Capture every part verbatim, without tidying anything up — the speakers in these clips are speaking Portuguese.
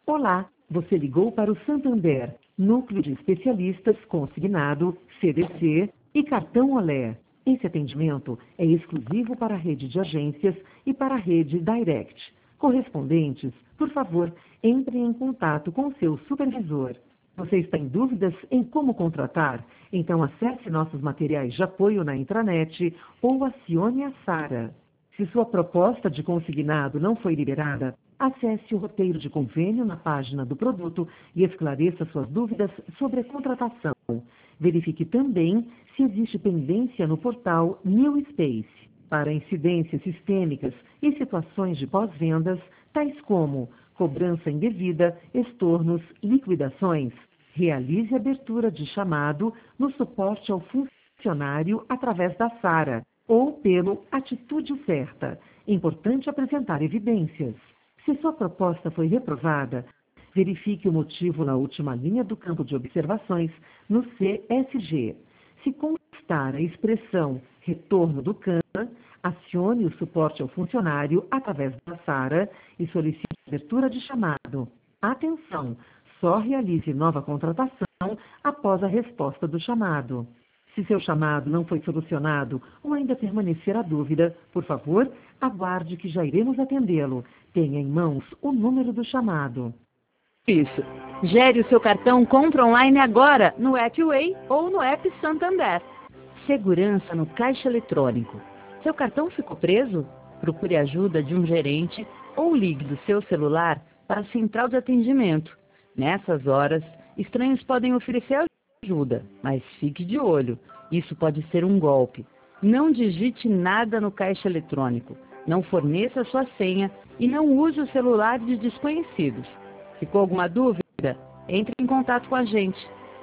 Olá, você ligou para o Santander, Núcleo de Especialistas Consignado, C D C e Cartão Olé. Esse atendimento é exclusivo para a rede de agências e para a rede Direct. Correspondentes, por favor, entre em contato com o seu supervisor. Você está em dúvidas em como contratar? Então acesse nossos materiais de apoio na intranet ou acione a Sara. Se sua proposta de consignado não foi liberada, acesse o roteiro de convênio na página do produto e esclareça suas dúvidas sobre a contratação. Verifique também se existe pendência no portal New Space. Para incidências sistêmicas e situações de pós-vendas, tais como cobrança indevida, estornos, liquidações, realize a abertura de chamado no suporte ao funcionário através da Sara ou pelo Atitude Oferta. Importante apresentar evidências. Se sua proposta foi reprovada, verifique o motivo na última linha do campo de observações no C S G. Se constar a expressão retorno do C A N, acione o suporte ao funcionário através da Sara e solicite abertura de chamado. Atenção! Só realize nova contratação após a resposta do chamado. Se seu chamado não foi solucionado ou ainda permanecer a dúvida, por favor, aguarde que já iremos atendê-lo. Tenha em mãos o número do chamado. Isso. Gere o seu cartão Compra Online agora no app Way ou no app Santander. Segurança no caixa eletrônico. Seu cartão ficou preso? Procure ajuda de um gerente ou ligue do seu celular para a central de atendimento. Nessas horas, estranhos podem oferecer ajuda, mas fique de olho. Isso pode ser um golpe. Não digite nada no caixa eletrônico. Não forneça sua senha e não use o celular de desconhecidos. Ficou alguma dúvida? Entre em contato com a gente.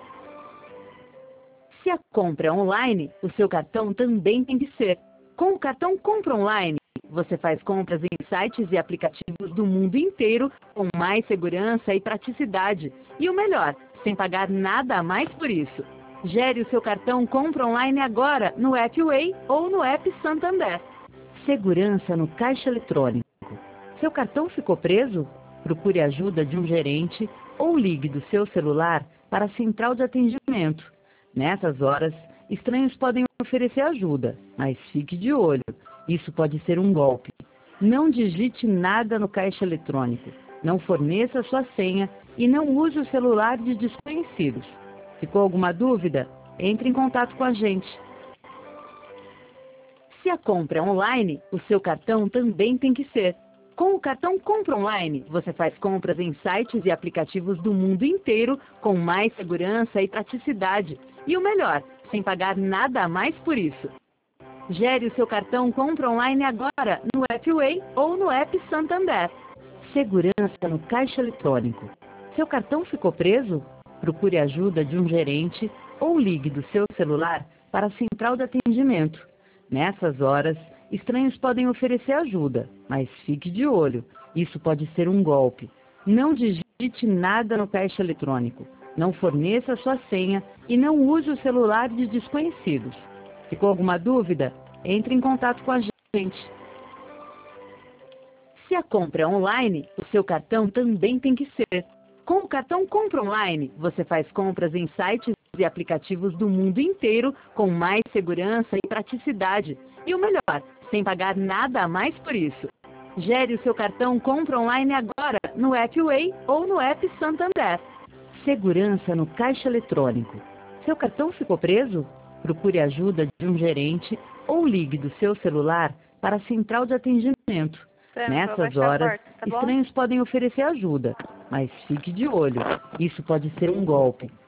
Se a compra é online, o seu cartão também tem que ser. Com o cartão Compra Online, você faz compras em sites e aplicativos do mundo inteiro com mais segurança e praticidade. E o melhor, sem pagar nada a mais por isso. Gere o seu cartão Compra Online agora no app Way ou no app Santander. Segurança no caixa eletrônico. Seu cartão ficou preso? Procure ajuda de um gerente ou ligue do seu celular para a central de atendimento. Nessas horas, estranhos podem oferecer ajuda, mas fique de olho. Isso pode ser um golpe. Não digite nada no caixa eletrônico. Não forneça sua senha e não use o celular de desconhecidos. Ficou alguma dúvida? Entre em contato com a gente. Se a compra é online, o seu cartão também tem que ser. Com o cartão Compra Online, você faz compras em sites e aplicativos do mundo inteiro com mais segurança e praticidade. E o melhor, sem pagar nada a mais por isso. Gere o seu cartão Compra Online agora no app Way ou no app Santander. Segurança no caixa eletrônico. Seu cartão ficou preso? Procure ajuda de um gerente ou ligue do seu celular para a central de atendimento. Nessas horas, estranhos podem oferecer ajuda, mas fique de olho. Isso pode ser um golpe. Não digite nada no caixa eletrônico. Não forneça sua senha e não use o celular de desconhecidos. Ficou alguma dúvida? Entre em contato com a gente. Se a compra é online, o seu cartão também tem que ser. Com o cartão Compra Online, você faz compras em sites e aplicativos do mundo inteiro com mais segurança e praticidade. E o melhor, sem pagar nada a mais por isso. Gere o seu cartão Compra Online agora no app Way ou no app Santander. Segurança no caixa eletrônico. Seu cartão ficou preso? Procure ajuda de um gerente ou ligue do seu celular para a central de atendimento. Fran, Nessas horas, porta, tá estranhos podem oferecer ajuda, mas fique de olho. Isso pode ser um golpe.